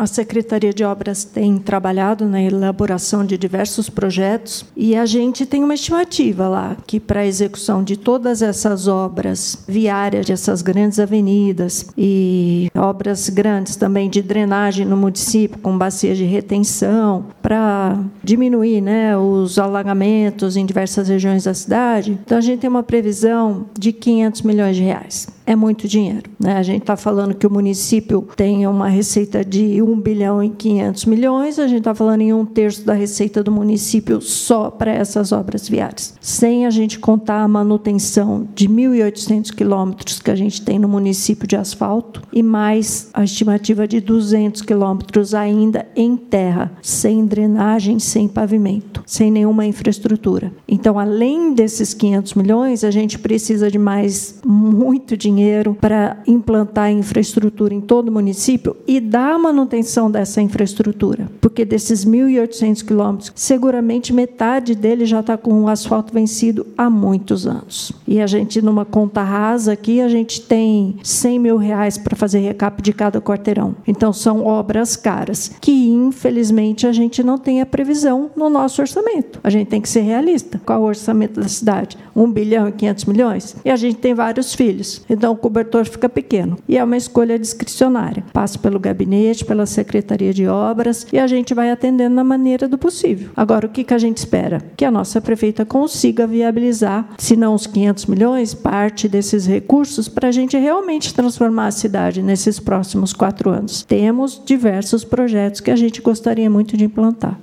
A Secretaria de Obras tem trabalhado na elaboração de diversos projetos e a gente tem uma estimativa lá que para a execução de todas essas obras viárias, dessas grandes avenidas e obras grandes também de drenagem no município, com bacias de retenção, para diminuir, né, os alagamentos em diversas regiões da cidade. Então, a gente tem uma previsão de R$500 milhões. É muito dinheiro, né? A gente está falando que o município tem uma receita de 1 bilhão e 500 milhões, a gente está falando em 1/3 da receita do município só para essas obras viárias, sem a gente contar a manutenção de 1.800 quilômetros que a gente tem no município de asfalto e mais a estimativa de 200 quilômetros ainda em terra, sem drenagem, sem pavimento, sem nenhuma infraestrutura. Então, além desses 500 milhões, a gente precisa de mais muito dinheiro para implantar infraestrutura em todo o município e dar manutenção dessa infraestrutura, porque desses 1.800 quilômetros, seguramente metade dele já está com o asfalto vencido há muitos anos. E a gente, numa conta rasa aqui, a gente tem R$100 mil para fazer recap de cada quarteirão. Então, são obras caras, que, infelizmente, a gente não tem a previsão no nosso orçamento. A gente tem que ser realista. Qual é o orçamento da cidade? 1 bilhão e 500 milhões? E a gente tem vários filhos. Então, o cobertor fica pequeno. E é uma escolha discricionária. Passa pelo gabinete, pela Secretaria de Obras, e a gente vai atendendo na maneira do possível. Agora, o que a gente espera? Que a nossa prefeita consiga viabilizar, se não os 500 milhões, parte desses recursos para a gente realmente transformar a cidade nesses próximos 4 anos. Temos diversos projetos que a gente gostaria muito de implantar.